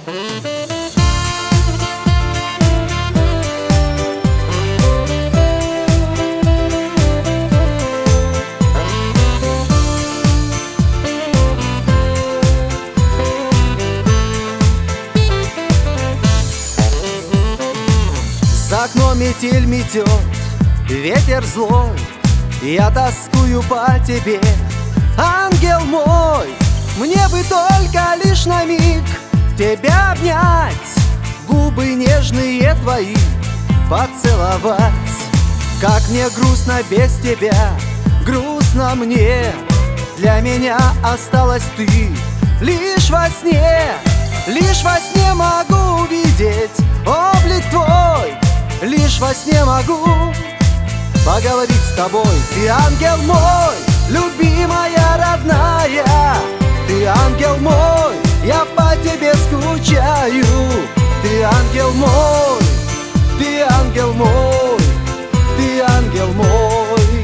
За окном метель метет, ветер злой, я тоскую по тебе, ангел мой. Мне бы только лишь на миг тебя обнять, губы нежные твои поцеловать. Как мне грустно без тебя, грустно мне. Для меня осталась ты лишь во сне. Лишь во сне могу увидеть облик твой, лишь во сне могу поговорить с тобой. Ты ангел мой, любимая, родная. Ты ангел мой, я по тебе скучаю. Ты ангел мой, ты ангел мой, ты ангел мой.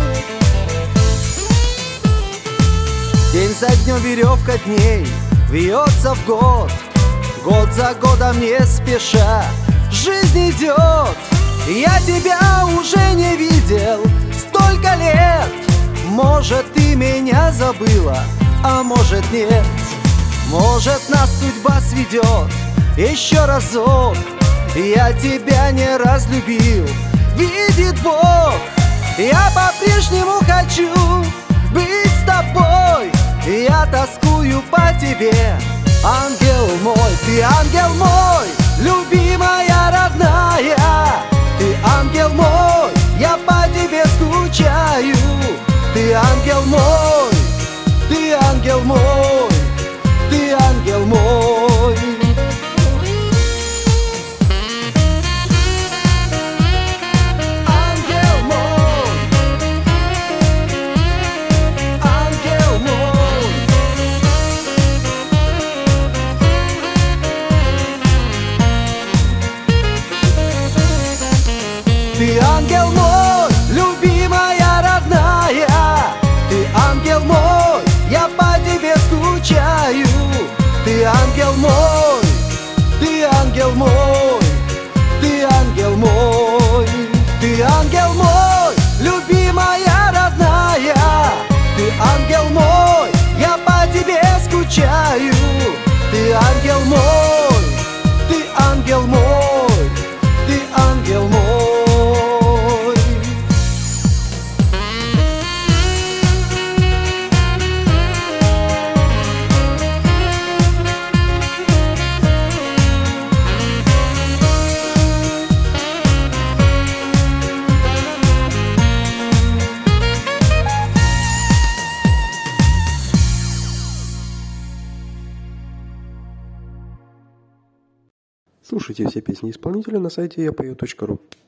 День за днем веревка дней вьется в год, год за годом не спеша жизнь идет. Я тебя уже не видел столько лет. Может, ты меня забыла, а может нет. Может, нас судьба сведет еще разок. Я тебя не разлюбил, видит Бог. Я по-прежнему хочу быть с тобой. Я тоскую по тебе, ангел мой. Ты ангел мой, любимая, родная. Ты ангел мой, я по тебе скучаю. Ты ангел мой, ты ангел мой, ты ангел мой. Ангел мой, ангел мой. Ты ангел мой, любимая, родная. Ты ангел мой, я по тебе скучаю. Ты ангел мой, ты ангел мой, ты ангел мой. Ты ангел мой, любимая, родная. Ты ангел мой, я по тебе скучаю. Ты ангел мой, ты ангел мой, ты ангел мой. Слушайте все песни исполнителя на сайте yapою.ru.